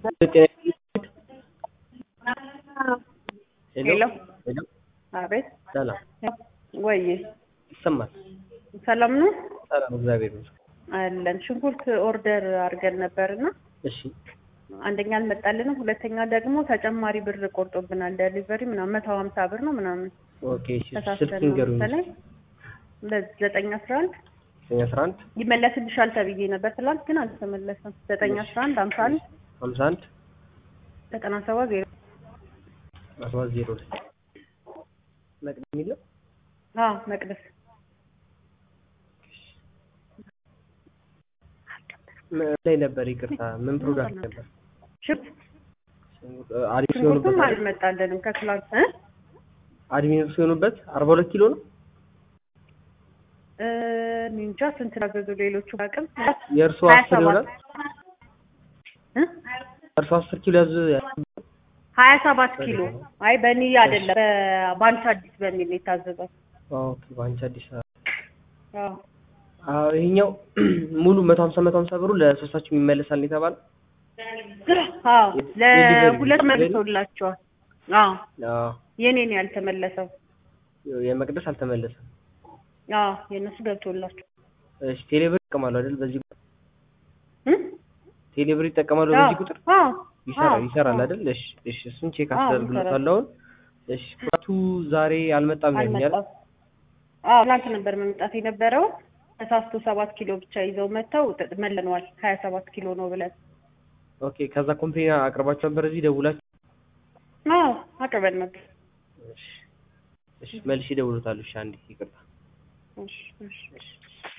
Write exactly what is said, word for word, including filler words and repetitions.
ሄሎ ሄሎ አቤት ሰላም ወይ ይሰማል? ሰላም ነው? ሰላም እግዚአብሔር ይመስገን። አለን ሽንኩርት ኦርደር አድርገን ነበርና እሺ አንደኛ አልመጣልንም፣ ሁለተኛ ደግሞ ተጨማሪ ብር ቆርጦብናል። ዴሊቨሪ ምናምን መቶ ሀምሳ ብር ነው ምናምን። ኦኬ እሺ ስልክ ንገሩኝ። ዘጠኝ አስራ አንድ ዘጠኝ አስራ አንድ ይመለስልሻል ተብዬ ነበር ትላንት፣ ግን አልተመለሰም። ዘጠኝ አስራ አንድ ሃምሳ አንድ ሃምሳ አንድ ዘጠና ሰባት ዜሮ ሰባት ዜሮ መቅደስ የሚለው አዎ መቅደስ ላይ ነበር። ይቅርታ ምን ፕሮዳክት ነበር? ሽፕ አሪፍ ሲሆንበት አልመጣልንም ከክላስ እ አድሚን ሲሆንበት አርባ ሁለት ኪሎ ነው እ እንጃ ስንት ናገዙ ሌሎቹ አቅም የእርሱ አስር ይሆናል እ እርሱ አስር ኪሎ ያዙ ሀያ ሰባት ኪሎ አይ በኒ አይደለም በባንቻ አዲስ በሚል የታዘዘው። ኦኬ ባንቻ አዲስ አዎ አዎ ይሄኛው ሙሉ መቶ ሀምሳ መቶ ሀምሳ ብሩ ለሶስታችሁ ይመለሳል ነው የተባለው። አዎ ለሁለት መልሶላችኋል። አዎ አዎ የኔ ነው ያልተመለሰው። የመቅደስ አልተመለሰም። አዎ የነሱ ገብቶላችሁ። እሺ ቴሌብር ይጠቀማሉ አይደል? በዚህ እ ቴሌብር ይጠቀማሉ በዚህ ቁጥር? አዎ ይሰራል ይሰራል አይደል? እሺ እሺ እሱን ቼክ አስደርግልታለሁ። እሺ ፕሮዳክቱ ዛሬ አልመጣም ያኛል። አዎ ትናንት ነበር መምጣት የነበረው። ተሳስቶ ሰባት ኪሎ ብቻ ይዘው መተው መልነዋል። ሀያ ሰባት ኪሎ ነው ብለን። ኦኬ ከዛ ኮምፕሌን አቅርባችሁ ነበር እዚህ ደውላችሁ? አዎ አቅርበን ነበር። እሺ እሺ መልሼ እደውልልታለሁ። እሺ አንዴ ይቅርታ። እሺ እሺ